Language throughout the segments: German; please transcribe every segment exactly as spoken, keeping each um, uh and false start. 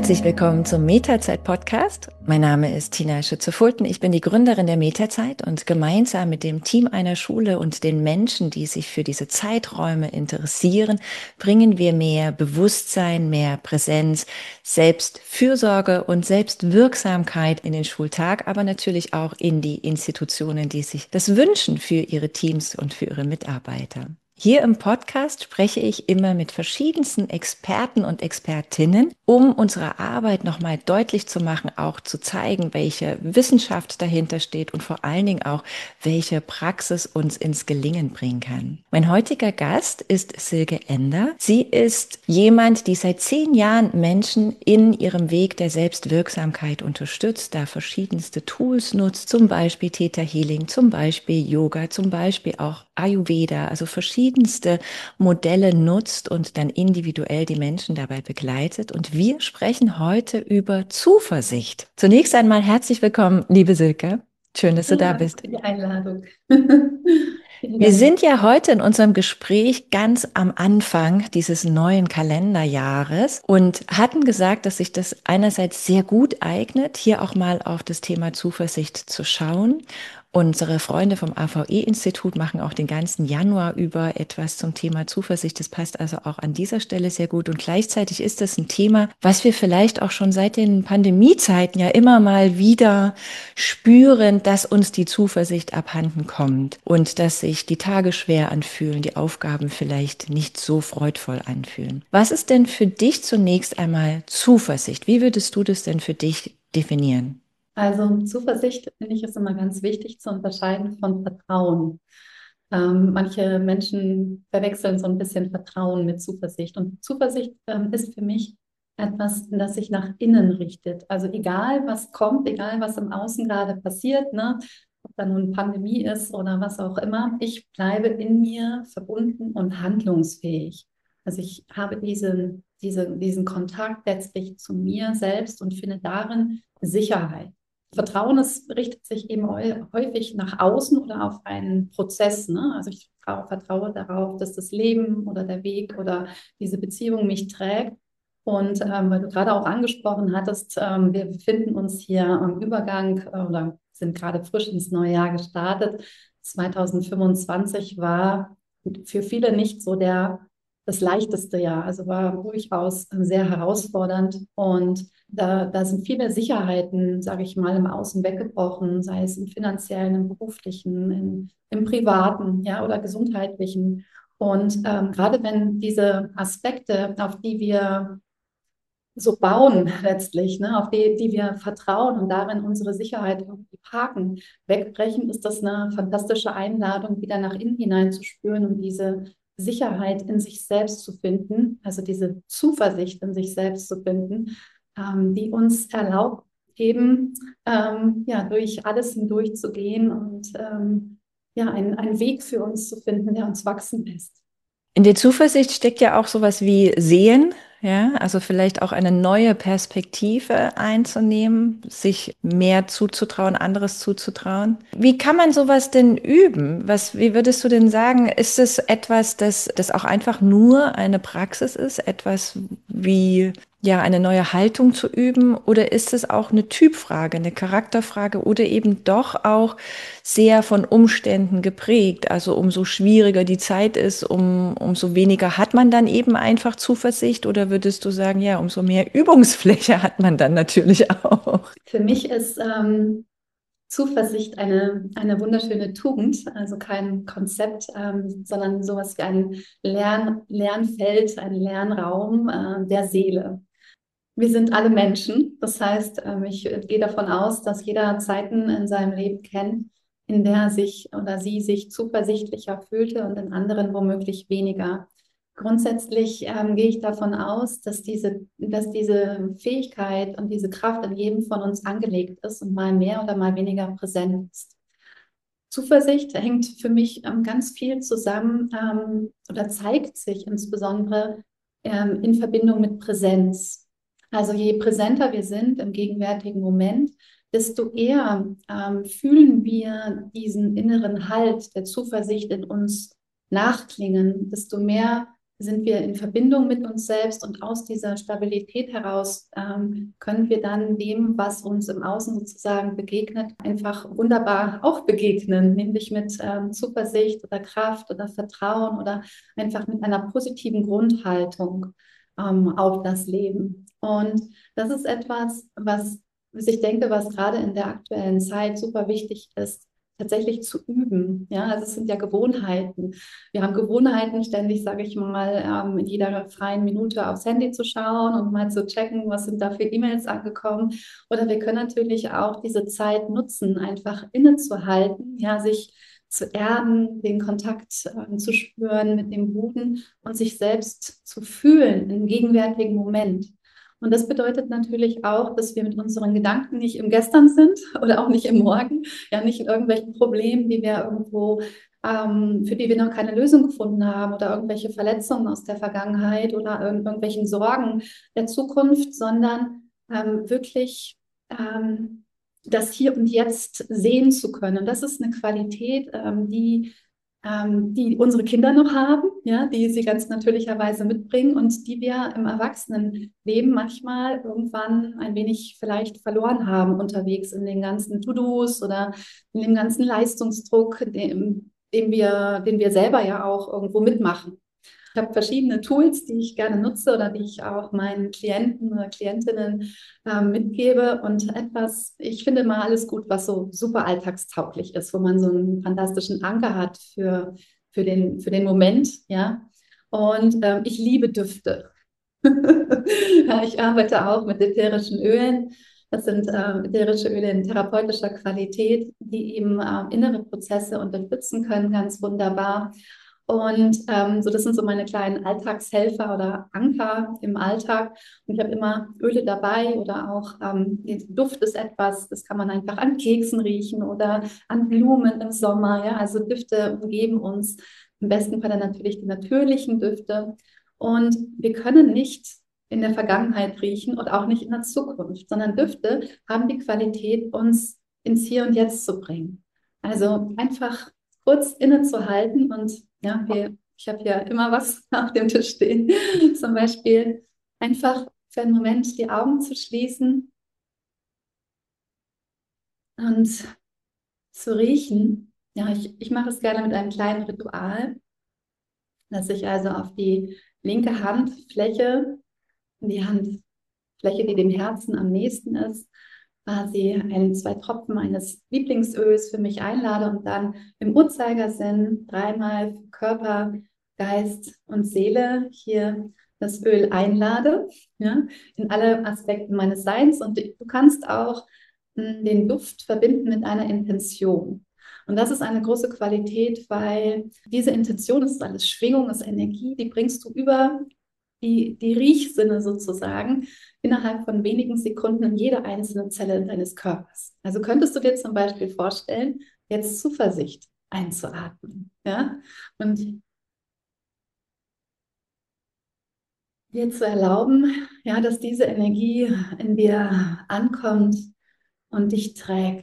Herzlich willkommen zum Meta-Zeit-Podcast. Mein Name ist Tina Schütze-Fulten. Ich bin die Gründerin der Meta-Zeit und gemeinsam mit dem Team einer Schule und den Menschen, die sich für diese Zeiträume interessieren, bringen wir mehr Bewusstsein, mehr Präsenz, Selbstfürsorge und Selbstwirksamkeit in den Schultag, aber natürlich auch in die Institutionen, die sich das wünschen für ihre Teams und für ihre Mitarbeiter. Hier im Podcast spreche ich immer mit verschiedensten Experten und Expertinnen, um unsere Arbeit nochmal deutlich zu machen, auch zu zeigen, welche Wissenschaft dahinter steht und vor allen Dingen auch, welche Praxis uns ins Gelingen bringen kann. Mein heutiger Gast ist Silke Ender. Sie ist jemand, die seit zehn Jahren Menschen in ihrem Weg der Selbstwirksamkeit unterstützt, da verschiedenste Tools nutzt, zum Beispiel Theta Healing, zum Beispiel Yoga, zum Beispiel auch Ayurveda, also verschiedenste Modelle nutzt und dann individuell die Menschen dabei begleitet. Und wir sprechen heute über Zuversicht. Zunächst einmal herzlich willkommen, liebe Silke. Schön, dass du Vielen da Dank bist. für die Einladung. Vielen Wir Dank. sind ja heute in unserem Gespräch ganz am Anfang dieses neuen Kalenderjahres und hatten gesagt, dass sich das einerseits sehr gut eignet, hier auch mal auf das Thema Zuversicht zu schauen. Unsere Freunde vom A V E-Institut machen auch den ganzen Januar über etwas zum Thema Zuversicht. Das passt also auch an dieser Stelle sehr gut. Und gleichzeitig ist das ein Thema, was wir vielleicht auch schon seit den Pandemiezeiten ja immer mal wieder spüren, dass uns die Zuversicht abhanden kommt und dass sich die Tage schwer anfühlen, die Aufgaben vielleicht nicht so freudvoll anfühlen. Was ist denn für dich zunächst einmal Zuversicht? Wie würdest du das denn für dich definieren? Also Zuversicht, finde ich, ist immer ganz wichtig zu unterscheiden von Vertrauen. Ähm, manche Menschen verwechseln so ein bisschen Vertrauen mit Zuversicht. Und Zuversicht ähm, ist für mich etwas, das sich nach innen richtet. Also egal, was kommt, egal, was im Außen gerade passiert, ne, ob da nun Pandemie ist oder was auch immer, ich bleibe in mir verbunden und handlungsfähig. Also ich habe diesen, diese, diesen Kontakt letztlich zu mir selbst und finde darin Sicherheit. Vertrauen, es richtet sich eben häufig nach außen oder auf einen Prozess. Ne? Also ich vertraue, vertraue darauf, dass das Leben oder der Weg oder diese Beziehung mich trägt. Und ähm, weil du gerade auch angesprochen hattest, ähm, wir befinden uns hier am Übergang äh, oder sind gerade frisch ins neue Jahr gestartet. zwanzig fünfundzwanzig war für viele nicht so der, das leichteste Jahr, also war durchaus sehr herausfordernd und da, da sind viele Sicherheiten, sage ich mal, im Außen weggebrochen, sei es im finanziellen, im beruflichen, in, im privaten, ja, oder gesundheitlichen. Und ähm, gerade wenn diese Aspekte, auf die wir so bauen letztlich, ne, auf die, die wir vertrauen und darin unsere Sicherheit irgendwie parken, wegbrechen, ist das eine fantastische Einladung, wieder nach innen hinein zu spüren und diese Sicherheit in sich selbst zu finden, also diese Zuversicht in sich selbst zu finden, ähm, die uns erlaubt, eben ähm, ja, durch alles hindurch zu gehen und ähm, ja, einen, einen Weg für uns zu finden, der uns wachsen lässt. In der Zuversicht steckt ja auch sowas wie Sehen, ja, also vielleicht auch eine neue Perspektive einzunehmen, sich mehr zuzutrauen, anderes zuzutrauen. Wie kann man sowas denn üben? Was, wie würdest du denn sagen, ist es etwas, das, das auch einfach nur eine Praxis ist, etwas wie ja, eine neue Haltung zu üben? Oder ist es auch eine Typfrage, eine Charakterfrage oder eben doch auch sehr von Umständen geprägt? Also umso schwieriger die Zeit ist, um, umso weniger hat man dann eben einfach Zuversicht? Oder würdest du sagen, ja, umso mehr Übungsfläche hat man dann natürlich auch? Für mich ist ähm, Zuversicht eine, eine wunderschöne Tugend, also kein Konzept, ähm, sondern sowas wie ein Lern, Lernfeld, ein Lernraum äh, der Seele. Wir sind alle Menschen, das heißt, ähm, ich gehe davon aus, dass jeder Zeiten in seinem Leben kennt, in der er sich oder sie sich zuversichtlicher fühlte und in anderen womöglich weniger. Grundsätzlich ähm, gehe ich davon aus, dass diese, dass diese Fähigkeit und diese Kraft in jedem von uns angelegt ist und mal mehr oder mal weniger präsent ist. Zuversicht hängt für mich ähm, ganz viel zusammen ähm, oder zeigt sich insbesondere ähm, in Verbindung mit Präsenz. Also je präsenter wir sind im gegenwärtigen Moment, desto eher ähm, fühlen wir diesen inneren Halt der Zuversicht in uns nachklingen, desto mehr sind wir in Verbindung mit uns selbst und aus dieser Stabilität heraus ähm, können wir dann dem, was uns im Außen sozusagen begegnet, einfach wunderbar auch begegnen, nämlich mit ähm, Zuversicht oder Kraft oder Vertrauen oder einfach mit einer positiven Grundhaltung ähm, auf das Leben. Und das ist etwas, was, was ich denke, was gerade in der aktuellen Zeit super wichtig ist, tatsächlich zu üben. Ja, also es sind ja Gewohnheiten. Wir haben Gewohnheiten, ständig, sage ich mal, ähm, in jeder freien Minute aufs Handy zu schauen und mal zu checken, was sind da für E-Mails angekommen. Oder wir können natürlich auch diese Zeit nutzen, einfach innezuhalten, ja, sich zu erden, den Kontakt äh, zu spüren mit dem Boden und sich selbst zu fühlen im gegenwärtigen Moment. Und das bedeutet natürlich auch, dass wir mit unseren Gedanken nicht im Gestern sind oder auch nicht im Morgen, ja nicht in irgendwelchen Problemen, die wir irgendwo, ähm, für die wir noch keine Lösung gefunden haben oder irgendwelche Verletzungen aus der Vergangenheit oder irg irgendwelchen Sorgen der Zukunft, sondern ähm, wirklich ähm, das Hier und Jetzt sehen zu können. Das ist eine Qualität, ähm, die ähm, die unsere Kinder noch haben, ja, die sie ganz natürlicherweise mitbringen und die wir im Erwachsenenleben manchmal irgendwann ein wenig vielleicht verloren haben unterwegs in den ganzen To-Dos oder in dem ganzen Leistungsdruck, dem, den wir, den wir selber ja auch irgendwo mitmachen. Ich habe verschiedene Tools, die ich gerne nutze oder die ich auch meinen Klienten oder Klientinnen äh, mitgebe. Und etwas, ich finde mal alles gut, was so super alltagstauglich ist, wo man so einen fantastischen Anker hat für, für den, für den Moment. Ja? Und ähm, ich liebe Düfte. Ja, ich arbeite auch mit ätherischen Ölen. Das sind äh, ätherische Öle in therapeutischer Qualität, die eben äh, innere Prozesse unterstützen können, ganz wunderbar. Und ähm, so, das sind so meine kleinen Alltagshelfer oder Anker im Alltag. Und ich habe immer Öle dabei oder auch ähm, Duft ist etwas, das kann man einfach an Keksen riechen oder an Blumen im Sommer. Ja? Also Düfte umgeben uns. Im besten Fall natürlich die natürlichen Düfte. Und wir können nicht in der Vergangenheit riechen und auch nicht in der Zukunft, sondern Düfte haben die Qualität, uns ins Hier und Jetzt zu bringen. Also einfach kurz innezuhalten und ja, wir, ich habe ja immer was auf dem Tisch stehen. Zum Beispiel einfach für einen Moment die Augen zu schließen und zu riechen. Ja, ich, ich mache es gerne mit einem kleinen Ritual, dass ich also auf die linke Handfläche, die Handfläche, die dem Herzen am nächsten ist, quasi ein, zwei Tropfen eines Lieblingsöls für mich einlade und dann im Uhrzeigersinn dreimal für Körper, Geist und Seele hier das Öl einlade, ja, in alle Aspekte meines Seins. Und du kannst auch mh, den Duft verbinden mit einer Intention. Und das ist eine große Qualität, weil diese Intention, das ist alles Schwingung, das ist Energie, die bringst du über die, die Riechsinne sozusagen innerhalb von wenigen Sekunden in jede einzelne Zelle deines Körpers. Also könntest du dir zum Beispiel vorstellen, jetzt Zuversicht einzuatmen, ja? Und dir zu erlauben, ja, dass diese Energie in dir ankommt und dich trägt.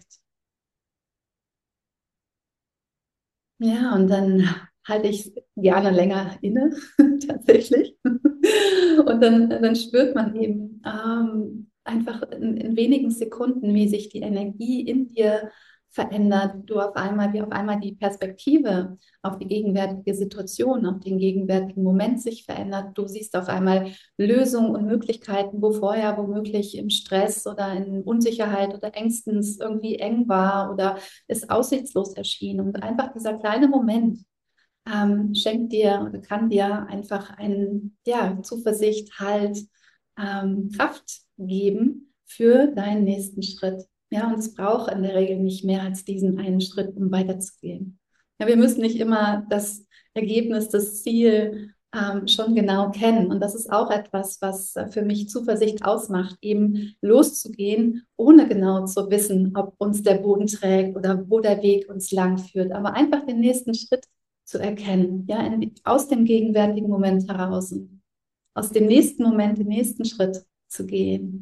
Ja, und dann halte ich gerne länger inne, tatsächlich. Und dann, dann spürt man eben ähm, einfach in, in wenigen Sekunden, wie sich die Energie in dir verändert. Du auf einmal, wie auf einmal die Perspektive auf die gegenwärtige Situation, auf den gegenwärtigen Moment sich verändert. Du siehst auf einmal Lösungen und Möglichkeiten, wo vorher womöglich im Stress oder in Unsicherheit oder Ängsten es irgendwie eng war oder es aussichtslos erschien. Und einfach dieser kleine Moment ähm, schenkt dir oder kann dir einfach einen, ja, Zuversicht, Halt, ähm, Kraft geben für deinen nächsten Schritt. Ja, und es braucht in der Regel nicht mehr als diesen einen Schritt, um weiterzugehen. Ja, wir müssen nicht immer das Ergebnis, das Ziel ähm, schon genau kennen. Und das ist auch etwas, was äh, für mich Zuversicht ausmacht, eben loszugehen, ohne genau zu wissen, ob uns der Boden trägt oder wo der Weg uns lang führt, aber einfach den nächsten Schritt zu erkennen, ja, in, aus dem gegenwärtigen Moment heraus, aus dem nächsten Moment, den nächsten Schritt zu gehen.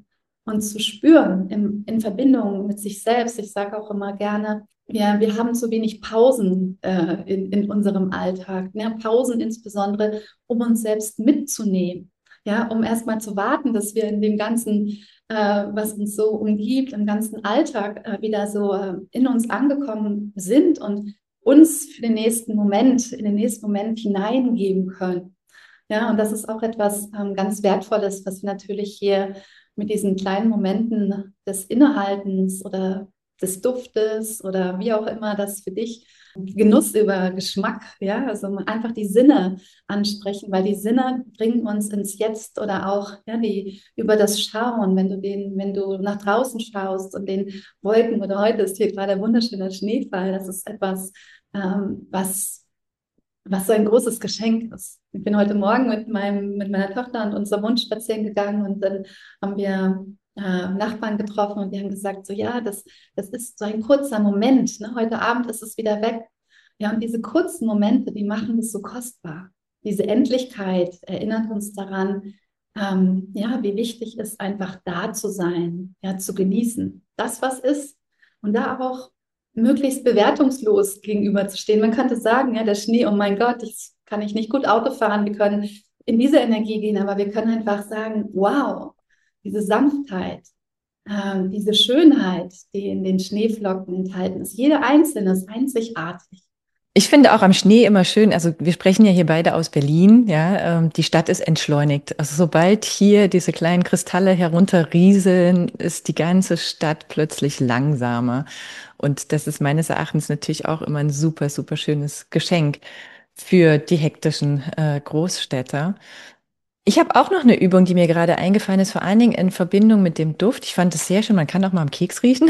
und zu spüren im, in Verbindung mit sich selbst. Ich sage auch immer gerne, wir, wir haben zu wenig Pausen äh, in, in unserem Alltag. Ne? Pausen insbesondere, um uns selbst mitzunehmen. Ja, um erstmal zu warten, dass wir in dem ganzen, äh, was uns so umgibt, im ganzen Alltag äh, wieder so äh, in uns angekommen sind und uns für den nächsten Moment, in den nächsten Moment hineingeben können. Ja, und das ist auch etwas ähm, ganz Wertvolles, was wir natürlich hier mit diesen kleinen Momenten des Innehaltens oder des Duftes oder wie auch immer das für dich Genuss über Geschmack, ja, also einfach die Sinne ansprechen, weil die Sinne bringen uns ins Jetzt oder auch ja, die über das Schauen, wenn du den, wenn du nach draußen schaust und den Wolken oder heute ist hier gerade wunderschöner Schneefall, das ist etwas, ähm, was was so ein großes Geschenk ist. Ich bin heute Morgen mit meinem, mit meiner Tochter und unserem Hund spazieren gegangen und dann haben wir äh, Nachbarn getroffen und die haben gesagt, so ja, das, das ist so ein kurzer Moment. Ne? Heute Abend ist es wieder weg. Ja, und diese kurzen Momente, die machen es so kostbar. Diese Endlichkeit erinnert uns daran, ähm, ja, wie wichtig es ist, einfach da zu sein, ja, zu genießen. Das, was ist. Und da auch möglichst bewertungslos gegenüberzustehen. Man könnte sagen, ja, der Schnee, oh mein Gott, ich kann ich nicht gut Auto fahren, wir können in diese Energie gehen, aber wir können einfach sagen, wow, diese Sanftheit, ähm, diese Schönheit, die in den Schneeflocken enthalten ist, jede einzelne ist einzigartig. Ich finde auch am Schnee immer schön, also wir sprechen ja hier beide aus Berlin, ja, ähm, die Stadt ist entschleunigt. Also sobald hier diese kleinen Kristalle herunterrieseln, ist die ganze Stadt plötzlich langsamer. Und das ist meines Erachtens natürlich auch immer ein super, super schönes Geschenk für die hektischen äh, Großstädter. Ich habe auch noch eine Übung, die mir gerade eingefallen ist, vor allen Dingen in Verbindung mit dem Duft. Ich fand es sehr schön, man kann auch mal am Keks riechen.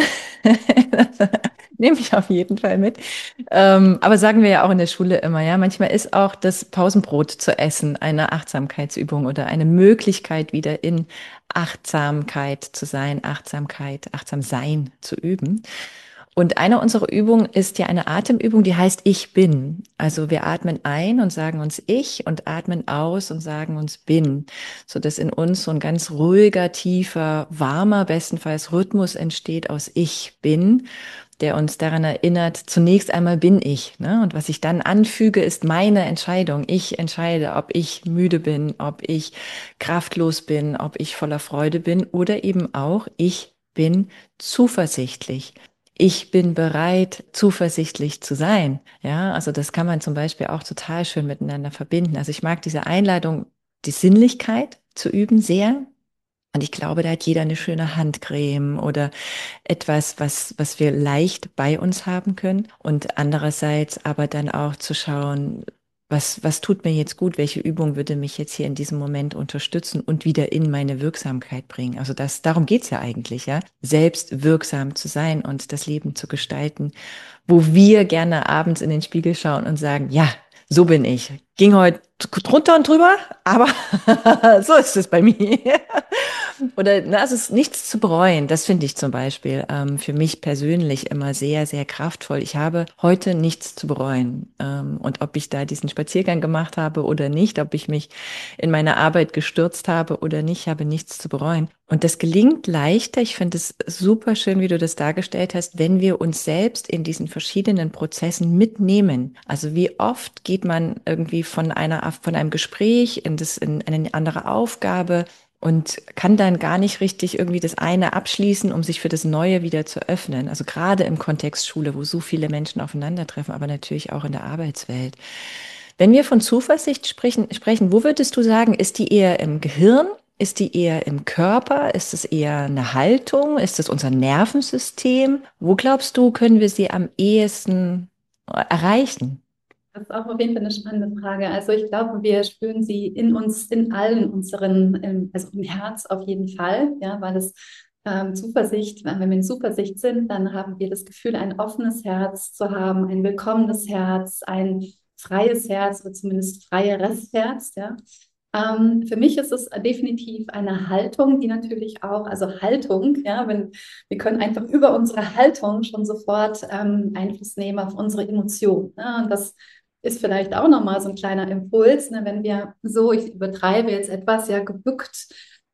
Das nehme ich auf jeden Fall mit. Ähm, aber sagen wir ja auch in der Schule immer, ja, manchmal ist auch das Pausenbrot zu essen eine Achtsamkeitsübung oder eine Möglichkeit, wieder in Achtsamkeit zu sein, Achtsamkeit, achtsam sein zu üben. Und eine unserer Übungen ist ja eine Atemübung, die heißt Ich bin. Also wir atmen ein und sagen uns Ich und atmen aus und sagen uns Bin, sodass in uns so ein ganz ruhiger, tiefer, warmer, bestenfalls Rhythmus entsteht aus Ich bin, der uns daran erinnert, zunächst einmal bin ich, ne? Und was ich dann anfüge, ist meine Entscheidung. Ich entscheide, ob ich müde bin, ob ich kraftlos bin, ob ich voller Freude bin oder eben auch, ich bin zuversichtlich. Ich bin bereit, zuversichtlich zu sein. Ja, also das kann man zum Beispiel auch total schön miteinander verbinden. Also ich mag diese Einladung, die Sinnlichkeit zu üben sehr. Und ich glaube, da hat jeder eine schöne Handcreme oder etwas, was, was wir leicht bei uns haben können. Und andererseits aber dann auch zu schauen, was, was tut mir jetzt gut? Welche Übung würde mich jetzt hier in diesem Moment unterstützen und wieder in meine Wirksamkeit bringen? Also das, darum geht's ja eigentlich, ja. Selbst wirksam zu sein und das Leben zu gestalten, wo wir gerne abends in den Spiegel schauen und sagen, ja, so bin ich. Ging heute drunter und drüber, aber so ist es bei mir. Oder na, also es ist nichts zu bereuen. Das finde ich zum Beispiel ähm, für mich persönlich immer sehr, sehr kraftvoll. Ich habe heute nichts zu bereuen. Ähm, und ob ich da diesen Spaziergang gemacht habe oder nicht, ob ich mich in meine Arbeit gestürzt habe oder nicht, habe nichts zu bereuen. Und das gelingt leichter. Ich finde es super schön, wie du das dargestellt hast, wenn wir uns selbst in diesen verschiedenen Prozessen mitnehmen. Also wie oft geht man irgendwie von einer, von einem Gespräch in das, in eine andere Aufgabe und kann dann gar nicht richtig irgendwie das eine abschließen, um sich für das Neue wieder zu öffnen. Also gerade im Kontext Schule, wo so viele Menschen aufeinandertreffen, aber natürlich auch in der Arbeitswelt. Wenn wir von Zuversicht sprechen, sprechen, wo würdest du sagen, ist die eher im Gehirn? Ist die eher im Körper? Ist es eher eine Haltung? Ist es unser Nervensystem? Wo glaubst du, können wir sie am ehesten erreichen? Das ist auch auf jeden Fall eine spannende Frage. Also ich glaube, wir spüren sie in uns, in allen unseren, ähm, also im Herz auf jeden Fall, ja, weil es ähm, Zuversicht, wenn wir in Zuversicht sind, dann haben wir das Gefühl, ein offenes Herz zu haben, ein willkommenes Herz, ein freies Herz oder zumindest freieres Herz, ja. Ähm, für mich ist es definitiv eine Haltung, die natürlich auch, also Haltung, ja, wenn wir können einfach über unsere Haltung schon sofort ähm, Einfluss nehmen auf unsere Emotionen. Ne? Und das ist vielleicht auch nochmal so ein kleiner Impuls, ne? Wenn wir so, ich übertreibe jetzt etwas, ja, gebückt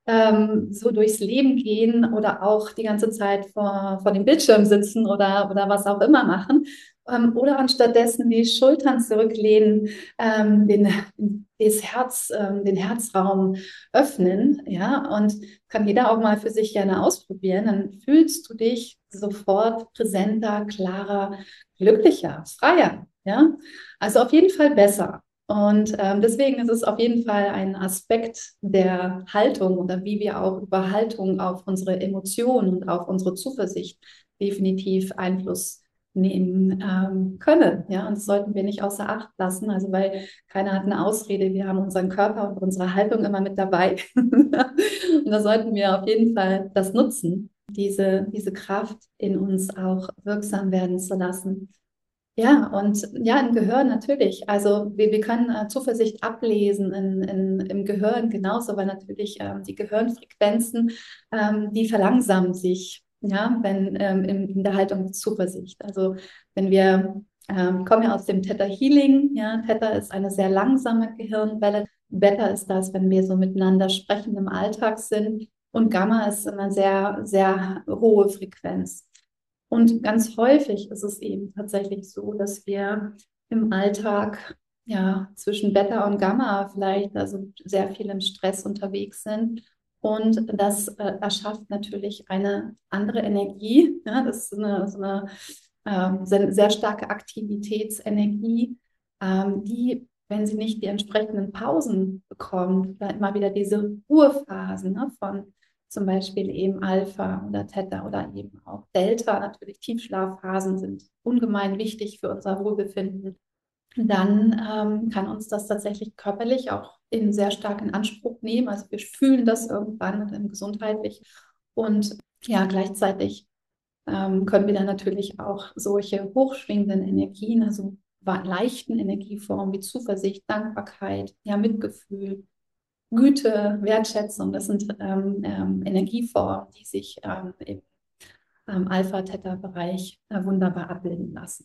ähm, so durchs Leben gehen oder auch die ganze Zeit vor, vor dem Bildschirm sitzen oder, oder was auch immer machen. Ähm, oder anstattdessen die Schultern zurücklehnen, ähm, den, das Herz, ähm, den Herzraum öffnen. Ja, und kann jeder auch mal für sich gerne ausprobieren. Dann fühlst du dich sofort präsenter, klarer, glücklicher, freier. Ja, also auf jeden Fall besser. Und ähm, deswegen ist es auf jeden Fall ein Aspekt der Haltung oder wie wir auch über Haltung auf unsere Emotionen und auf unsere Zuversicht definitiv Einfluss nehmen ähm, können. Ja, und das sollten wir nicht außer Acht lassen. Also weil keiner hat eine Ausrede. Wir haben unseren Körper und unsere Haltung immer mit dabei. Und da sollten wir auf jeden Fall das nutzen, diese, diese Kraft in uns auch wirksam werden zu lassen. Ja, und ja, im Gehirn natürlich. Also wir, wir können äh, Zuversicht ablesen in, in, im Gehirn genauso, weil natürlich ähm, die Gehirnfrequenzen, ähm, die verlangsamen sich, ja, wenn ähm, in, in der Haltung der Zuversicht. Also wenn wir ähm, kommen ja aus dem Theta Healing, ja, Theta ist eine sehr langsame Gehirnwelle. Beta ist das, wenn wir so miteinander sprechen im Alltag sind. Und Gamma ist immer sehr, sehr hohe Frequenz. Und ganz häufig ist es eben tatsächlich so, dass wir im Alltag ja zwischen Beta und Gamma vielleicht also sehr viel im Stress unterwegs sind. Und das äh, erschafft natürlich eine andere Energie. Ja, das ist eine, so eine ähm, sehr, sehr starke Aktivitätsenergie, ähm, die, wenn sie nicht die entsprechenden Pausen bekommt, dann immer wieder diese Ruhephasen, ne, von zum Beispiel eben Alpha oder Theta oder eben auch Delta, natürlich Tiefschlafphasen sind ungemein wichtig für unser Wohlbefinden. Dann ähm, kann uns das tatsächlich körperlich auch in sehr stark in Anspruch nehmen. Also wir fühlen das irgendwann ähm, gesundheitlich und ja, gleichzeitig ähm, können wir dann natürlich auch solche hochschwingenden Energien, also leichten Energieformen wie Zuversicht, Dankbarkeit, ja, Mitgefühl, Güte, Wertschätzung, das sind ähm, ähm, Energieformen, die sich ähm, im ähm, Alpha-Theta-Bereich äh, wunderbar abbilden lassen.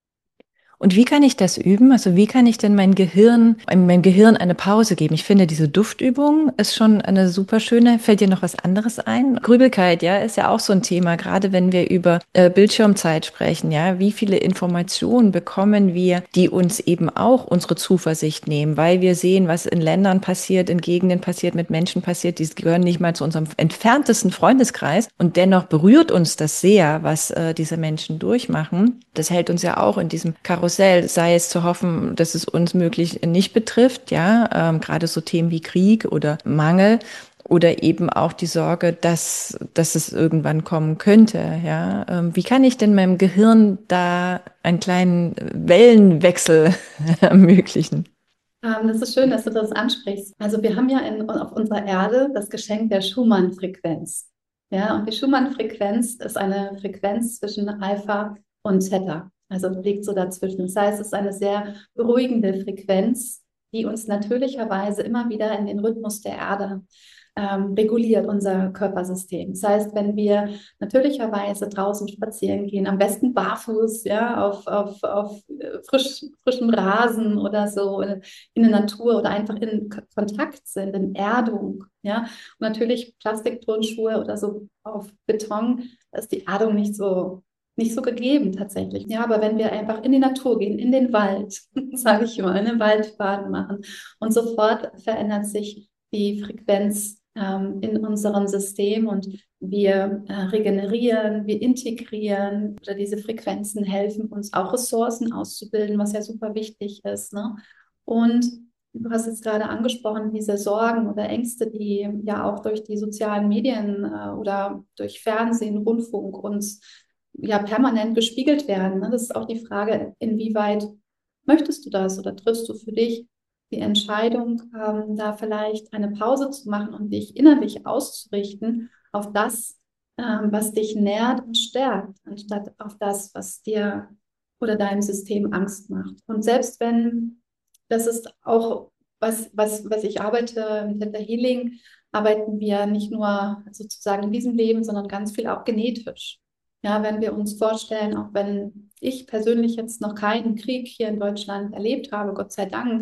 Und wie kann ich das üben? Also wie kann ich denn mein Gehirn, meinem Gehirn eine Pause geben? Ich finde, diese Duftübung ist schon eine super schöne. Fällt dir noch was anderes ein? Grübelkeit, ja, ist ja auch so ein Thema, gerade wenn wir über äh, Bildschirmzeit sprechen, ja. Wie viele Informationen bekommen wir, die uns eben auch unsere Zuversicht nehmen, weil wir sehen, was in Ländern passiert, in Gegenden passiert, mit Menschen passiert, die gehören nicht mal zu unserem entferntesten Freundeskreis. Und dennoch berührt uns das sehr, was äh, diese Menschen durchmachen. Das hält uns ja auch in diesem Karussell, sei es zu hoffen, dass es uns möglich nicht betrifft, ja, ähm, gerade so Themen wie Krieg oder Mangel oder eben auch die Sorge, dass, dass es irgendwann kommen könnte, ja. Ähm, wie kann ich denn meinem Gehirn da einen kleinen Wellenwechsel ermöglichen? Ähm, das ist schön, dass du das ansprichst. Also wir haben ja in, auf unserer Erde das Geschenk der Schumann-Frequenz. Ja, und die Schumann-Frequenz ist eine Frequenz zwischen Alpha und Theta. Also liegt so dazwischen. Das heißt, es ist eine sehr beruhigende Frequenz, die uns natürlicherweise immer wieder in den Rhythmus der Erde ähm, reguliert, unser Körpersystem. Das heißt, wenn wir natürlicherweise draußen spazieren gehen, am besten barfuß, ja, auf, auf, auf frisch, frischem Rasen oder so, in, in der Natur oder einfach in Kontakt sind, in Erdung, ja. Und natürlich Plastikturnschuhe oder so auf Beton, da ist die Erdung nicht so nicht so gegeben tatsächlich. Ja, aber wenn wir einfach in die Natur gehen, in den Wald, sage ich mal, eine Waldbaden machen und sofort verändert sich die Frequenz ähm, in unserem System und wir äh, regenerieren, wir integrieren oder diese Frequenzen helfen uns auch Ressourcen auszubilden, was ja super wichtig ist. Ne? Und du hast jetzt gerade angesprochen, diese Sorgen oder Ängste, die ja auch durch die sozialen Medien äh, oder durch Fernsehen, Rundfunk uns ja permanent gespiegelt werden. Ne? Das ist auch die Frage, inwieweit möchtest du das oder triffst du für dich die Entscheidung, ähm, da vielleicht eine Pause zu machen und dich innerlich auszurichten auf das, ähm, was dich nährt und stärkt, anstatt auf das, was dir oder deinem System Angst macht. Und selbst wenn, das ist auch was, was, was ich arbeite im Theta Healing, arbeiten wir nicht nur sozusagen in diesem Leben, sondern ganz viel auch genetisch. Ja, wenn wir uns vorstellen, auch wenn ich persönlich jetzt noch keinen Krieg hier in Deutschland erlebt habe, Gott sei Dank,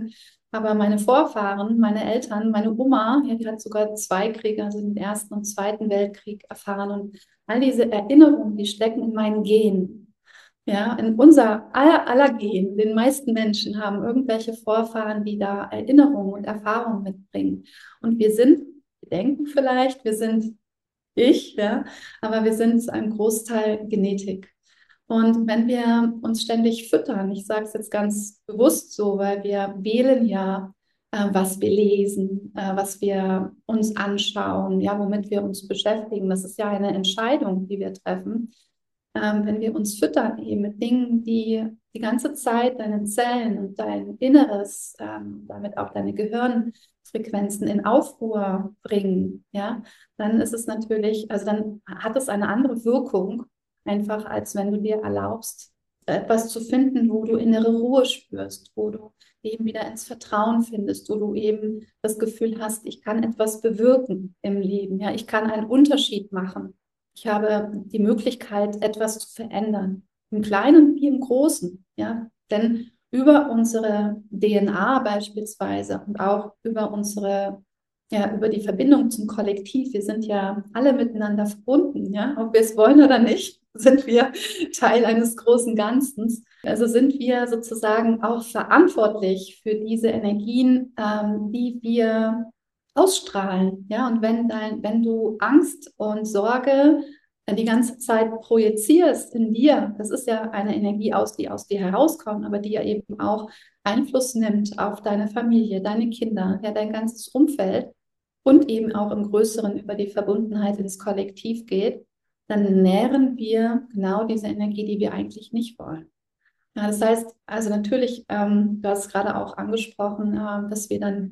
Aber meine Vorfahren, meine Eltern, meine Oma, ja, die hat sogar zwei Kriege, also den Ersten und Zweiten Weltkrieg erfahren. Und all diese Erinnerungen, die stecken in meinen Genen. Ja, in unser aller, aller Gen, den meisten Menschen haben irgendwelche Vorfahren, die da Erinnerungen und Erfahrungen mitbringen. Und wir sind, wir denken vielleicht, wir sind ich, ja, aber wir sind zu einem Großteil Genetik. Und wenn wir uns ständig füttern, ich sage es jetzt ganz bewusst so, weil wir wählen ja, äh, was wir lesen, äh, was wir uns anschauen, ja, womit wir uns beschäftigen. Das ist ja eine Entscheidung, die wir treffen. Ähm, wenn wir uns füttern eben mit Dingen, die die ganze Zeit deine Zellen und dein Inneres, ähm, damit auch deine Gehirnfrequenzen in Aufruhr bringen, ja, dann ist es natürlich, also dann hat es eine andere Wirkung, einfach als wenn du dir erlaubst, etwas zu finden, wo du innere Ruhe spürst, wo du eben wieder ins Vertrauen findest, wo du eben das Gefühl hast, ich kann etwas bewirken im Leben, ja, ich kann einen Unterschied machen. Ich habe die Möglichkeit, etwas zu verändern, im Kleinen wie im Großen, ja, denn über unsere D N A beispielsweise und auch über unsere, ja, über die Verbindung zum Kollektiv, wir sind ja alle miteinander verbunden, ja, ob wir es wollen oder nicht, sind wir Teil eines großen Ganzen. Also sind wir sozusagen auch verantwortlich für diese Energien, ähm, die wir ausstrahlen. Ja, und wenn dein, wenn du Angst und Sorge die ganze Zeit projizierst in dir, das ist ja eine Energie aus, die aus dir herauskommt, aber die ja eben auch Einfluss nimmt auf deine Familie, deine Kinder, ja, dein ganzes Umfeld und eben auch im Größeren über die Verbundenheit ins Kollektiv geht, dann nähren wir genau diese Energie, die wir eigentlich nicht wollen. Ja, das heißt, also natürlich, ähm, du hast gerade auch angesprochen, äh, dass wir dann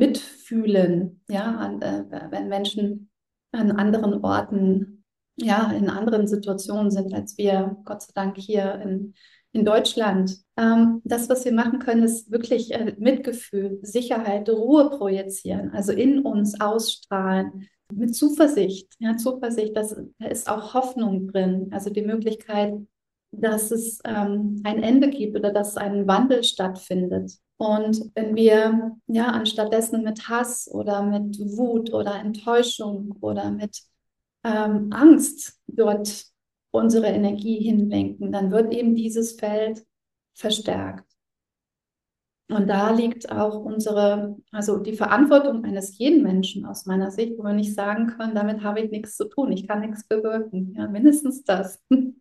mitfühlen, ja, an, äh, wenn Menschen an anderen Orten, ja, in anderen Situationen sind, als wir, Gott sei Dank, hier in, in Deutschland. Ähm, das, was wir machen können, ist wirklich äh, Mitgefühl, Sicherheit, Ruhe projizieren, also in uns ausstrahlen, mit Zuversicht. Ja, Zuversicht, das, da ist auch Hoffnung drin, also die Möglichkeit, dass es ähm, ein Ende gibt oder dass ein Wandel stattfindet. Und wenn wir ja anstattdessen mit Hass oder mit Wut oder Enttäuschung oder mit ähm, Angst dort unsere Energie hinlenken, dann wird eben dieses Feld verstärkt. Und da liegt auch unsere, also die Verantwortung eines jeden Menschen aus meiner Sicht, wo wir nicht sagen können, damit habe ich nichts zu tun, ich kann nichts bewirken. Ja, mindestens das.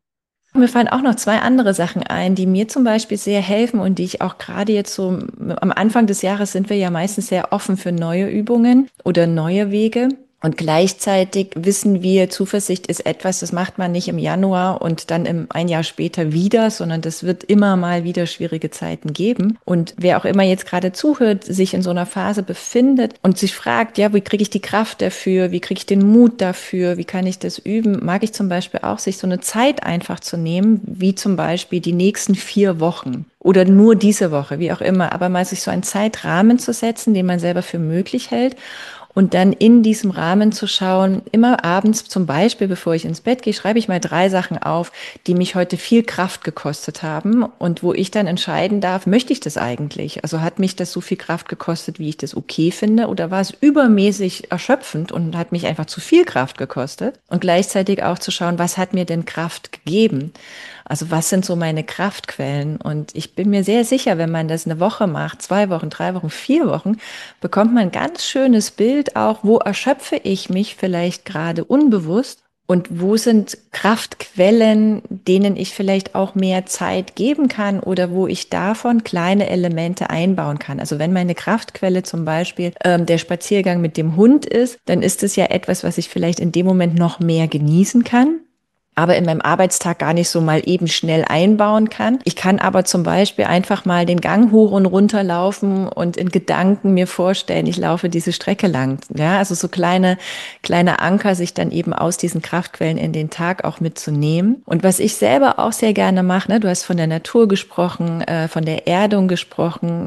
Mir fallen auch noch zwei andere Sachen ein, die mir zum Beispiel sehr helfen und die ich auch gerade jetzt so am Anfang des Jahres sind wir ja meistens sehr offen für neue Übungen oder neue Wege. Und gleichzeitig wissen wir, Zuversicht ist etwas, das macht man nicht im Januar und dann im, ein Jahr später wieder, sondern das wird immer mal wieder schwierige Zeiten geben. Und wer auch immer jetzt gerade zuhört, sich in so einer Phase befindet und sich fragt, ja, wie kriege ich die Kraft dafür? Wie kriege ich den Mut dafür? Wie kann ich das üben? Mag ich zum Beispiel auch, sich so eine Zeit einfach zu nehmen, wie zum Beispiel die nächsten vier Wochen. Oder nur diese Woche, wie auch immer, aber mal sich so einen Zeitrahmen zu setzen, den man selber für möglich hält. Und dann in diesem Rahmen zu schauen, immer abends zum Beispiel, bevor ich ins Bett gehe, schreibe ich mal drei Sachen auf, die mich heute viel Kraft gekostet haben und wo ich dann entscheiden darf, möchte ich das eigentlich? Also hat mich das so viel Kraft gekostet, wie ich das okay finde, oder war es übermäßig erschöpfend und hat mich einfach zu viel Kraft gekostet? Und gleichzeitig auch zu schauen, was hat mir denn Kraft gegeben? Also was sind so meine Kraftquellen? Und ich bin mir sehr sicher, wenn man das eine Woche macht, zwei Wochen, drei Wochen, vier Wochen, bekommt man ein ganz schönes Bild auch, wo erschöpfe ich mich vielleicht gerade unbewusst und wo sind Kraftquellen, denen ich vielleicht auch mehr Zeit geben kann oder wo ich davon kleine Elemente einbauen kann. Also wenn meine Kraftquelle zum Beispiel ähm, der Spaziergang mit dem Hund ist, dann ist es ja etwas, was ich vielleicht in dem Moment noch mehr genießen kann, aber in meinem Arbeitstag gar nicht so mal eben schnell einbauen kann. Ich kann aber zum Beispiel einfach mal den Gang hoch und runter laufen und in Gedanken mir vorstellen, ich laufe diese Strecke lang. Ja, also so kleine, kleine Anker, sich dann eben aus diesen Kraftquellen in den Tag auch mitzunehmen. Und was ich selber auch sehr gerne mache, ne, du hast von der Natur gesprochen, äh, von der Erdung gesprochen.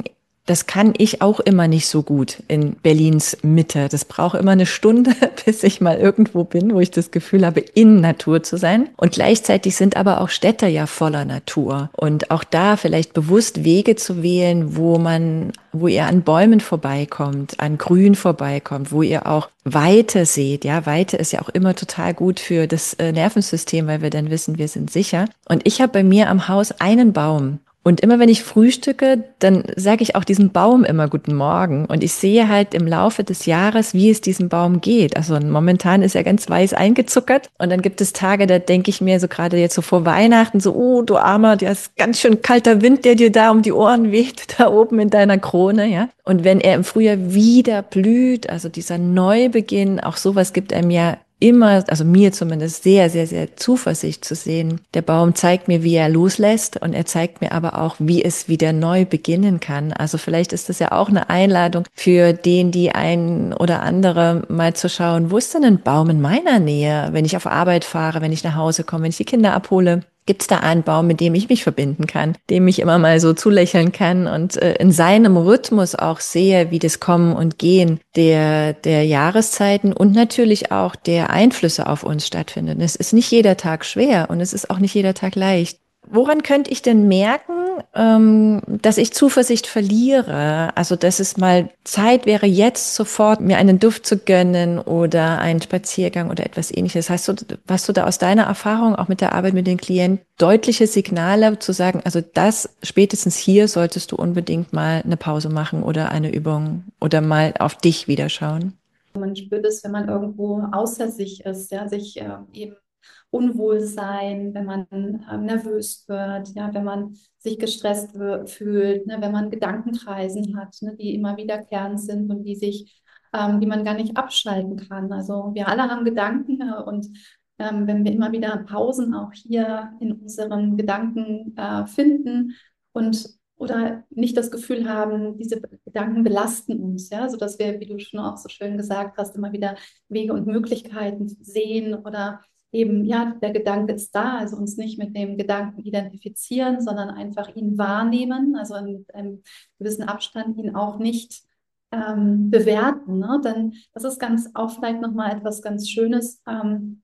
Das kann ich auch immer nicht so gut in Berlins Mitte. Das braucht immer eine Stunde, bis ich mal irgendwo bin, wo ich das Gefühl habe, in Natur zu sein. Und gleichzeitig sind aber auch Städte ja voller Natur. Und auch da vielleicht bewusst Wege zu wählen, wo man, wo ihr an Bäumen vorbeikommt, an Grün vorbeikommt, wo ihr auch Weite seht. Ja, Weite ist ja auch immer total gut für das äh, Nervensystem, weil wir dann wissen, wir sind sicher. Und ich habe bei mir am Haus einen Baum. Und immer wenn ich frühstücke, dann sage ich auch diesem Baum immer Guten Morgen. Und ich sehe halt im Laufe des Jahres, wie es diesem Baum geht. Also momentan ist er ganz weiß eingezuckert. Und dann gibt es Tage, da denke ich mir so gerade jetzt so vor Weihnachten so, oh, du Armer, der ist ganz schön kalter Wind, der dir da um die Ohren weht, da oben in deiner Krone, ja. Und wenn er im Frühjahr wieder blüht, also dieser Neubeginn, auch sowas gibt einem ja immer, also mir zumindest sehr, sehr, sehr Zuversicht zu sehen. Der Baum zeigt mir, wie er loslässt und er zeigt mir aber auch, wie es wieder neu beginnen kann. Also vielleicht ist das ja auch eine Einladung für den, die ein oder andere mal zu schauen, wo ist denn ein Baum in meiner Nähe, wenn ich auf Arbeit fahre, wenn ich nach Hause komme, wenn ich die Kinder abhole. Gibt es da einen Baum, mit dem ich mich verbinden kann, dem ich immer mal so zulächeln kann und äh, in seinem Rhythmus auch sehe, wie das Kommen und Gehen der, der Jahreszeiten und natürlich auch der Einflüsse auf uns stattfindet. Es ist nicht jeder Tag schwer und es ist auch nicht jeder Tag leicht. Woran könnte ich denn merken, ähm, dass ich Zuversicht verliere? Also, dass es mal Zeit wäre, jetzt sofort mir einen Duft zu gönnen oder einen Spaziergang oder etwas Ähnliches. Hast du, hast du da aus deiner Erfahrung, auch mit der Arbeit mit den Klienten, deutliche Signale zu sagen, also das, spätestens hier solltest du unbedingt mal eine Pause machen oder eine Übung oder mal auf dich wieder schauen? Man spürt es, wenn man irgendwo außer sich ist, ja, sich äh, eben unwohl sein, wenn man äh, nervös wird, ja, wenn man sich gestresst wird, fühlt, ne, wenn man Gedankenkreisen hat, ne, die immer wiederkehrend sind und die sich, ähm, die man gar nicht abschalten kann. Also wir alle haben Gedanken äh, und ähm, wenn wir immer wieder Pausen auch hier in unseren Gedanken äh, finden und oder nicht das Gefühl haben, diese Gedanken belasten uns, ja, sodass wir, wie du schon auch so schön gesagt hast, immer wieder Wege und Möglichkeiten sehen oder eben, ja, der Gedanke ist da, also uns nicht mit dem Gedanken identifizieren, sondern einfach ihn wahrnehmen, also in einem gewissen Abstand ihn auch nicht ähm, bewerten, ne? Denn das ist ganz auch vielleicht nochmal etwas ganz Schönes, ähm,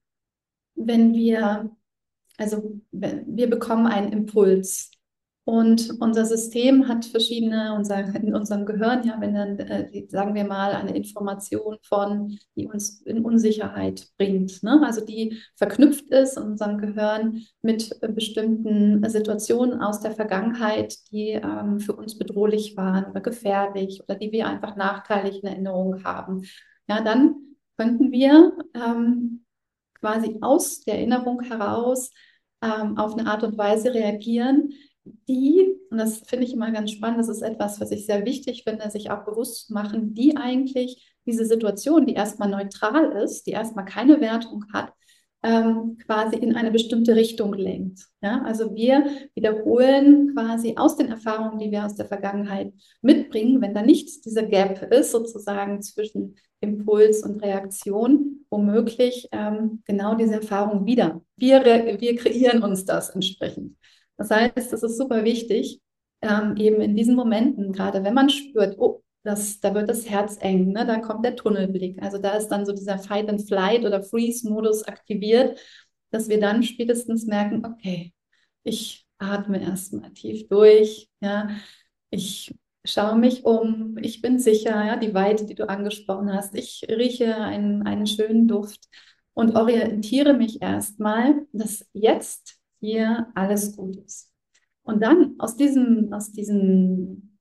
wenn wir, also wenn wir bekommen einen Impuls und unser System hat verschiedene, unser, in unserem Gehirn, ja, wenn dann, äh, die, sagen wir mal, eine Information von, die uns in Unsicherheit bringt, ne? Also die verknüpft ist in unserem Gehirn mit äh, bestimmten Situationen aus der Vergangenheit, die ähm, für uns bedrohlich waren oder gefährlich oder die wir einfach nachteilig in Erinnerung haben. Ja, dann könnten wir ähm, quasi aus der Erinnerung heraus ähm, auf eine Art und Weise reagieren, die, und das finde ich immer ganz spannend, das ist etwas, was ich sehr wichtig finde, sich auch bewusst zu machen, die eigentlich diese Situation, die erstmal neutral ist, die erstmal keine Wertung hat, ähm, quasi in eine bestimmte Richtung lenkt. Ja? Also wir wiederholen quasi aus den Erfahrungen, die wir aus der Vergangenheit mitbringen, wenn da nicht dieser Gap ist, sozusagen zwischen Impuls und Reaktion, womöglich ähm, genau diese Erfahrung wieder. Wir, wir kreieren uns das entsprechend. Das heißt, es ist super wichtig, ähm, eben in diesen Momenten, gerade wenn man spürt, oh, das, da wird das Herz eng, ne? Da kommt der Tunnelblick. Also da ist dann so dieser Fight-and-Flight oder Freeze-Modus aktiviert, dass wir dann spätestens merken, okay, ich atme erstmal tief durch, ja, ich schaue mich um, ich bin sicher, ja, die Weite, die du angesprochen hast, ich rieche einen, einen schönen Duft und orientiere mich erstmal, dass jetzt hier alles gut ist. Und dann aus diesem, aus diesem,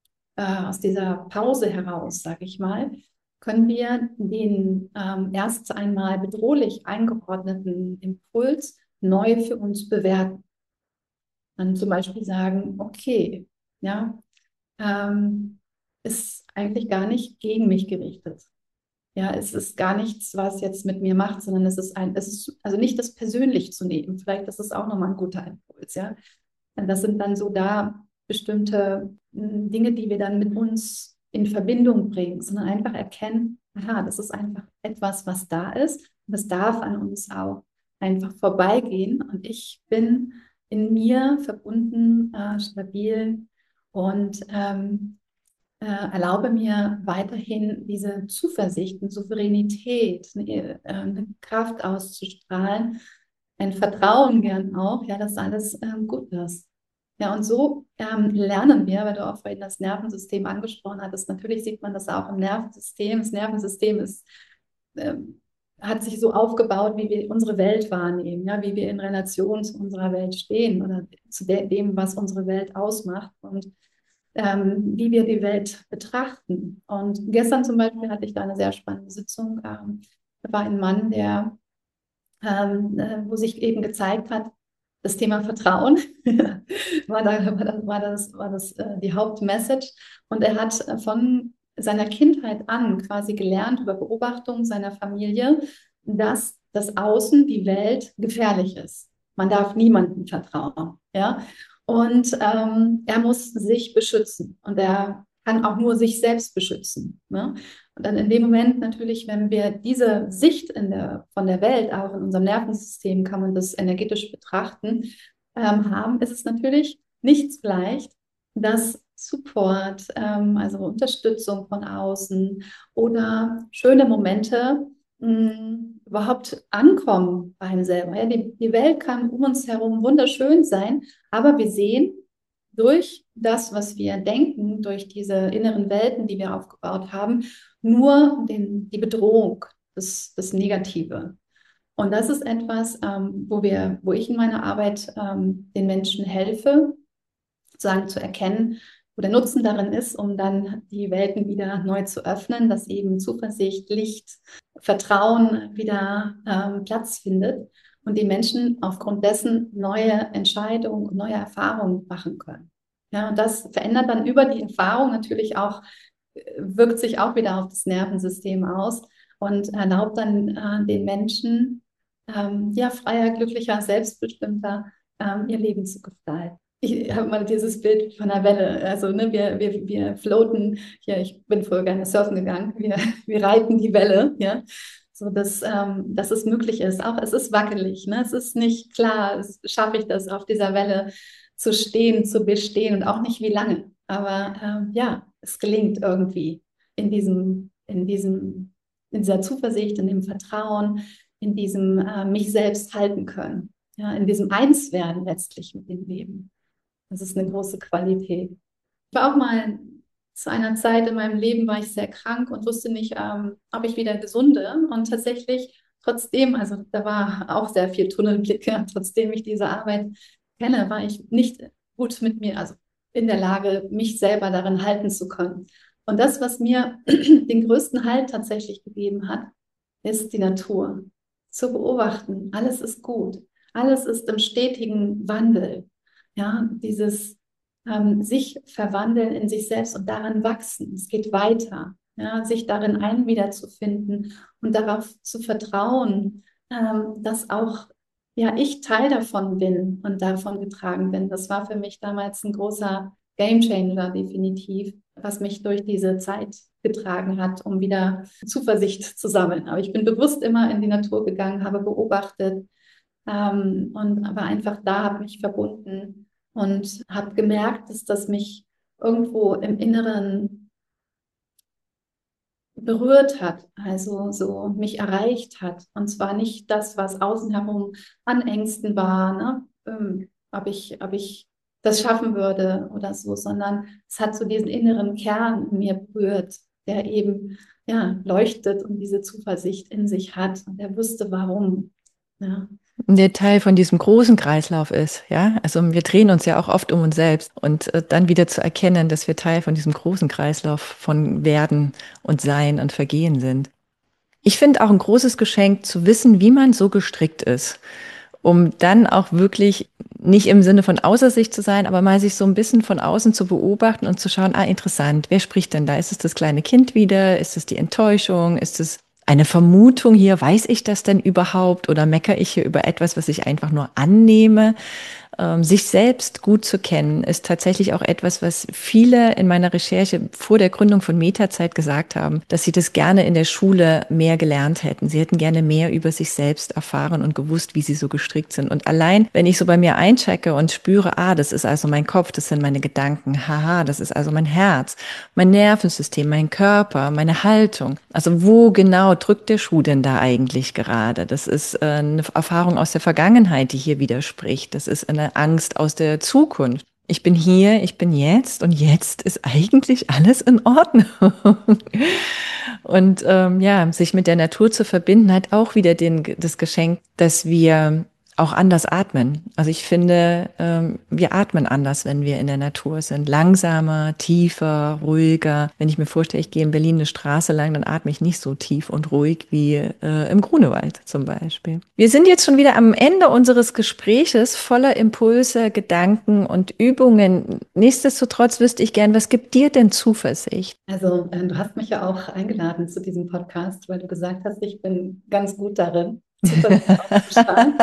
äh, aus dieser Pause heraus, sage ich mal, können wir den ähm, erst einmal bedrohlich eingeordneten Impuls neu für uns bewerten. Dann zum Beispiel sagen, okay, ja, ähm, ist eigentlich gar nicht gegen mich gerichtet. Ja, es ist gar nichts, was jetzt mit mir macht, sondern es ist ein, es ist also nicht das persönlich zu nehmen. Vielleicht ist es auch nochmal ein guter Impuls, ja. Das sind dann so da bestimmte mh, Dinge, die wir dann mit uns in Verbindung bringen, sondern einfach erkennen, aha, das ist einfach etwas, was da ist. Und das darf an uns auch einfach vorbeigehen. Und ich bin in mir verbunden, äh, stabil und ähm, äh, erlaube mir weiterhin diese Zuversicht, eine Souveränität, eine, äh, eine Kraft auszustrahlen, ein Vertrauen gern auch, ja, dass alles ähm, gut ist. Ja, und so ähm, lernen wir, weil du auch vorhin das Nervensystem angesprochen hattest, natürlich sieht man das auch im Nervensystem. Das Nervensystem ist, ähm, hat sich so aufgebaut, wie wir unsere Welt wahrnehmen, ja, wie wir in Relation zu unserer Welt stehen oder zu dem, was unsere Welt ausmacht und ähm, wie wir die Welt betrachten. Und gestern zum Beispiel hatte ich da eine sehr spannende Sitzung. Ähm, da war ein Mann, der, ähm, äh, wo sich eben gezeigt hat, das Thema Vertrauen war, da, war das, war das, war das äh, die Hauptmessage. Und er hat von seiner Kindheit an quasi gelernt über Beobachtung seiner Familie, dass das Außen, die Welt gefährlich ist. Man darf niemandem vertrauen. Ja? Und ähm, er muss sich beschützen. Und er kann auch nur sich selbst beschützen. Ne? Und dann in dem Moment natürlich, wenn wir diese Sicht in der, von der Welt, auch in unserem Nervensystem, kann man das energetisch betrachten, ähm, haben, ist es natürlich nicht so leicht, dass Support, ähm, also Unterstützung von außen oder schöne Momente mh, überhaupt ankommen bei einem selber. Ja, die, die Welt kann um uns herum wunderschön sein, aber wir sehen durch das, was wir denken, durch diese inneren Welten, die wir aufgebaut haben, nur den, die Bedrohung, das, das Negative. Und das ist etwas, ähm, wo wir, wo ich in meiner Arbeit ähm, den Menschen helfe, sozusagen zu erkennen, wo der Nutzen darin ist, um dann die Welten wieder neu zu öffnen, dass eben Zuversicht, Licht, Vertrauen wieder ähm, Platz findet und die Menschen aufgrund dessen neue Entscheidungen und neue Erfahrungen machen können. Ja, und das verändert dann über die Erfahrung natürlich auch, wirkt sich auch wieder auf das Nervensystem aus und erlaubt dann äh, den Menschen, ähm, ja, freier, glücklicher, selbstbestimmter ähm, ihr Leben zu gestalten. Ich habe mal dieses Bild von einer Welle, also ne, wir, wir, wir floaten, ja, ich bin früher gerne surfen gegangen, wir, wir reiten die Welle, ja, so dass, ähm, dass es möglich ist. Auch es ist wackelig, ne? Es ist nicht klar, es, schaffe ich das auf dieser Welle zu stehen, zu bestehen und auch nicht wie lange. Aber ähm, ja, es gelingt irgendwie in diesem, in diesem, in dieser Zuversicht, in dem Vertrauen, in diesem äh, mich selbst halten können, ja, in diesem Einswerden letztlich mit dem Leben. Das ist eine große Qualität. Ich war auch mal zu einer Zeit in meinem Leben, war ich sehr krank und wusste nicht, ähm, ob ich wieder gesunde. Und tatsächlich, trotzdem, also da war auch sehr viel Tunnelblicke, trotzdem ich diese Arbeit kenne, war ich nicht gut mit mir, also in der Lage, mich selber darin halten zu können. Und das, was mir den größten Halt tatsächlich gegeben hat, ist die Natur. Zu beobachten, alles ist gut, alles ist im stetigen Wandel. Ja, dieses ähm, sich verwandeln in sich selbst und daran wachsen. Es geht weiter. Ja, sich darin ein wiederzufinden und darauf zu vertrauen, ähm, dass auch ja, ich Teil davon bin und davon getragen bin. Das war für mich damals ein großer Gamechanger, definitiv, was mich durch diese Zeit getragen hat, um wieder Zuversicht zu sammeln. Aber ich bin bewusst immer in die Natur gegangen, habe beobachtet, ähm, und aber einfach da habe mich verbunden und habe gemerkt, dass das mich irgendwo im Inneren berührt hat, also so mich erreicht hat. Und zwar nicht das, was außen herum an Ängsten war, ne? ähm, ob ich, ob ich das schaffen würde oder so, sondern es hat so diesen inneren Kern in mir berührt, der eben ja, leuchtet und diese Zuversicht in sich hat. Und er wusste, warum. Ja. Der Teil von diesem großen Kreislauf ist, ja. Also wir drehen uns ja auch oft um uns selbst und äh, dann wieder zu erkennen, dass wir Teil von diesem großen Kreislauf von Werden und Sein und Vergehen sind. Ich finde auch ein großes Geschenk zu wissen, wie man so gestrickt ist, um dann auch wirklich nicht im Sinne von Außersicht zu sein, aber mal sich so ein bisschen von außen zu beobachten und zu schauen, ah, interessant, wer spricht denn da? Ist es das kleine Kind wieder? Ist es die Enttäuschung? Ist es eine Vermutung hier? Weiß ich das denn überhaupt? Oder meckere ich hier über etwas, was ich einfach nur annehme? Ähm, sich selbst gut zu kennen, ist tatsächlich auch etwas, was viele in meiner Recherche vor der Gründung von Metazeit gesagt haben, dass sie das gerne in der Schule mehr gelernt hätten. Sie hätten gerne mehr über sich selbst erfahren und gewusst, wie sie so gestrickt sind. Und allein, wenn ich so bei mir einchecke und spüre, ah, das ist also mein Kopf, das sind meine Gedanken, haha, das ist also mein Herz, mein Nervensystem, mein Körper, meine Haltung. Also wo genau drückt der Schuh denn da eigentlich gerade? Das ist äh, eine Erfahrung aus der Vergangenheit, die hier widerspricht. Das ist eine Angst aus der Zukunft. Ich bin hier, ich bin jetzt und jetzt ist eigentlich alles in Ordnung. Und ähm, ja, sich mit der Natur zu verbinden, hat auch wieder den, das Geschenk, dass wir auch anders atmen. Also ich finde, ähm, wir atmen anders, wenn wir in der Natur sind. Langsamer, tiefer, ruhiger. Wenn ich mir vorstelle, ich gehe in Berlin eine Straße lang, dann atme ich nicht so tief und ruhig wie äh, im Grunewald zum Beispiel. Wir sind jetzt schon wieder am Ende unseres Gespräches voller Impulse, Gedanken und Übungen. Nichtsdestotrotz wüsste ich gern, was gibt dir denn Zuversicht? Also, äh, du hast mich ja auch eingeladen zu diesem Podcast, weil du gesagt hast, ich bin ganz gut darin, Zuversicht auszustrahlen.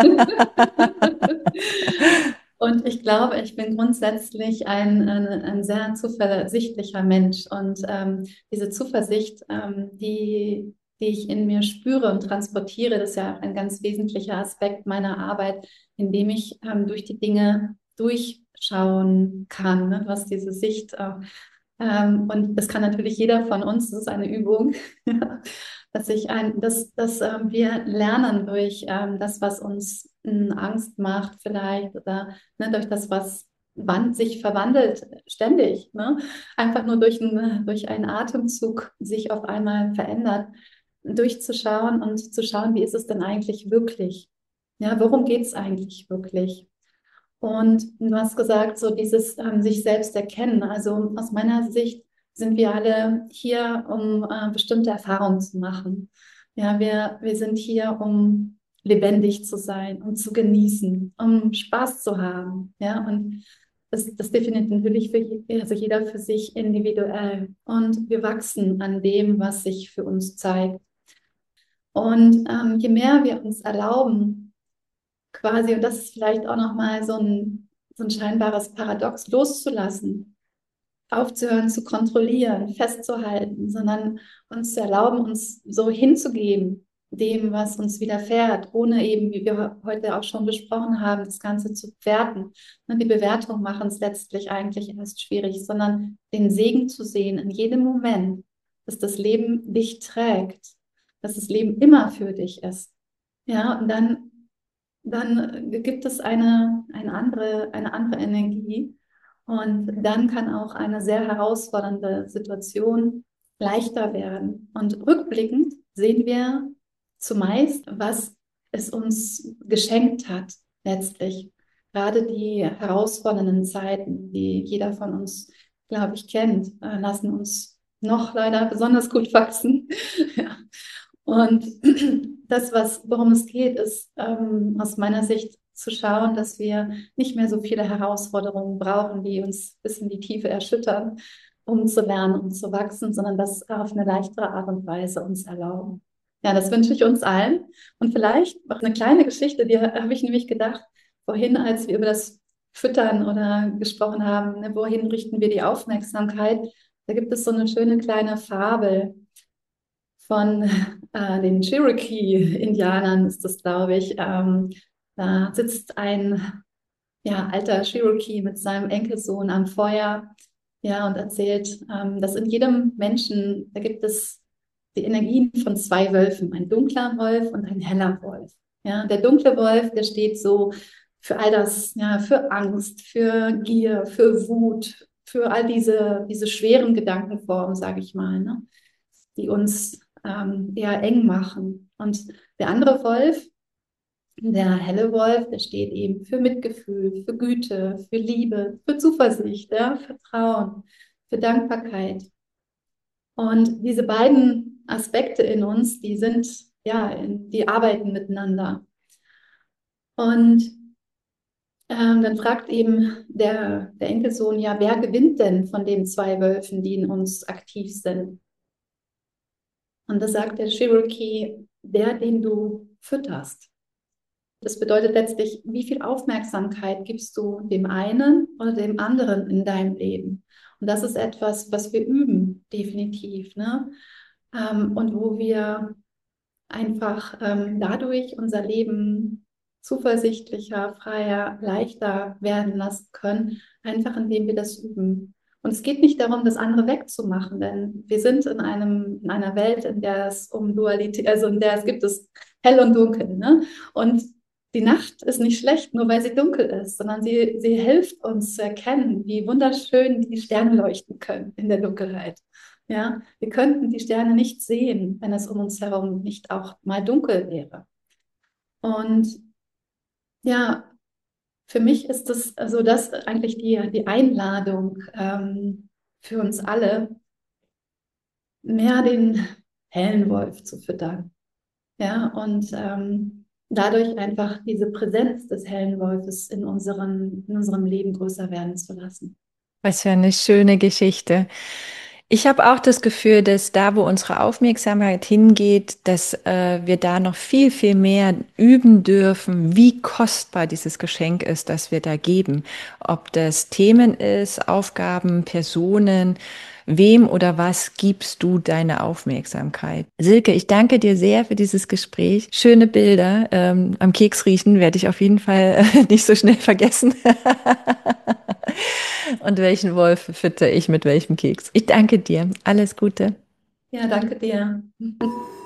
Und ich glaube, ich bin grundsätzlich ein, ein, ein sehr zuversichtlicher Mensch. Und ähm, diese Zuversicht, ähm, die, die ich in mir spüre und transportiere, das ist ja auch ein ganz wesentlicher Aspekt meiner Arbeit, indem ich ähm, durch die Dinge durchschauen kann, ne? Du hast diese Sicht äh, ähm, und das kann natürlich jeder von uns, das ist eine Übung, dass, ich ein, dass, dass ähm, wir lernen durch ähm, das, was uns ähm, Angst macht vielleicht oder ne, durch das, was wann, sich verwandelt ständig, ne? Einfach nur durch, ein, durch einen Atemzug sich auf einmal verändert, durchzuschauen und zu schauen, wie ist es denn eigentlich wirklich? Ja, worum geht es eigentlich wirklich? Und du hast gesagt, so dieses ähm, sich selbst erkennen. Also aus meiner Sicht sind wir alle hier, um äh, bestimmte Erfahrungen zu machen. Ja, wir, wir sind hier, um lebendig zu sein, um zu genießen, um Spaß zu haben. Ja, und das, das definiert natürlich für je, also jeder für sich individuell. Und wir wachsen an dem, was sich für uns zeigt. Und ähm, je mehr wir uns erlauben, quasi, und das ist vielleicht auch nochmal so ein, so ein scheinbares Paradox, loszulassen, aufzuhören zu kontrollieren, festzuhalten, sondern uns zu erlauben, uns so hinzugeben, dem, was uns widerfährt, ohne eben, wie wir heute auch schon besprochen haben, das Ganze zu bewerten. Und die Bewertung machen es letztlich eigentlich erst schwierig, sondern den Segen zu sehen in jedem Moment, dass das Leben dich trägt, dass das Leben immer für dich ist. Ja, und dann dann gibt es eine, eine andere, eine andere Energie. Und dann kann auch eine sehr herausfordernde Situation leichter werden. Und rückblickend sehen wir zumeist, was es uns geschenkt hat, letztlich. Gerade die herausfordernden Zeiten, die jeder von uns, glaube ich, kennt, äh, lassen uns noch leider besonders gut wachsen. Ja. Und das, was, worum es geht, ist ähm, aus meiner Sicht zu schauen, dass wir nicht mehr so viele Herausforderungen brauchen, die uns bis in die Tiefe erschüttern, um zu lernen, um zu wachsen, sondern das auf eine leichtere Art und Weise uns erlauben. Ja, das wünsche ich uns allen. Und vielleicht noch eine kleine Geschichte, die habe ich nämlich gedacht, vorhin, als wir über das Füttern oder gesprochen haben, ne, wohin richten wir die Aufmerksamkeit? Da gibt es so eine schöne kleine Fabel von äh, den Cherokee-Indianern, ist das, glaube ich. Ähm, da sitzt ein ja, alter Cherokee mit seinem Enkelsohn am Feuer, ja, und erzählt, ähm, dass in jedem Menschen, da gibt es die Energien von zwei Wölfen, ein dunkler Wolf und ein heller Wolf. Ja, der dunkle Wolf, der steht so für all das, ja, für Angst, für Gier, für Wut, für all diese, diese schweren Gedankenformen, sage ich mal, ne, die uns ähm, eher eng machen. Und der andere Wolf, der helle Wolf, der steht eben für Mitgefühl, für Güte, für Liebe, für Zuversicht, ja, Vertrauen, für Dankbarkeit. Und diese beiden Aspekte in uns, die sind, ja, die arbeiten miteinander. Und ähm, dann fragt eben der, der Enkelsohn, ja, wer gewinnt denn von den zwei Wölfen, die in uns aktiv sind? Und da sagt der Cherokee, der, den du fütterst. Das bedeutet letztlich, wie viel Aufmerksamkeit gibst du dem einen oder dem anderen in deinem Leben? Und das ist etwas, was wir üben, definitiv, ne? Ähm, und wo wir einfach ähm, dadurch unser Leben zuversichtlicher, freier, leichter werden lassen können, einfach indem wir das üben. Und es geht nicht darum, das andere wegzumachen, denn wir sind in einem, in einer Welt, in der es um Dualität, also in der es gibt es hell und dunkel, ne? Und die Nacht ist nicht schlecht, nur weil sie dunkel ist, sondern sie, sie hilft uns zu erkennen, wie wunderschön die Sterne leuchten können in der Dunkelheit. Ja, wir könnten die Sterne nicht sehen, wenn es um uns herum nicht auch mal dunkel wäre. Und ja, für mich ist das also das eigentlich die, die Einladung ähm, für uns alle, mehr den hellen Wolf zu füttern. Ja, und ähm, dadurch einfach diese Präsenz des hellen Wolfes in unserem, in unserem Leben größer werden zu lassen. Was für eine schöne Geschichte. Ich habe auch das Gefühl, dass da, wo unsere Aufmerksamkeit hingeht, dass äh, wir da noch viel, viel mehr üben dürfen, wie kostbar dieses Geschenk ist, das wir da geben. Ob das Themen ist, Aufgaben, Personen, wem oder was gibst du deine Aufmerksamkeit? Silke, ich danke dir sehr für dieses Gespräch. Schöne Bilder. Ähm, am Keks riechen werde ich auf jeden Fall äh, nicht so schnell vergessen. Und welchen Wolf fütter ich mit welchem Keks? Ich danke dir. Alles Gute. Ja, danke dir.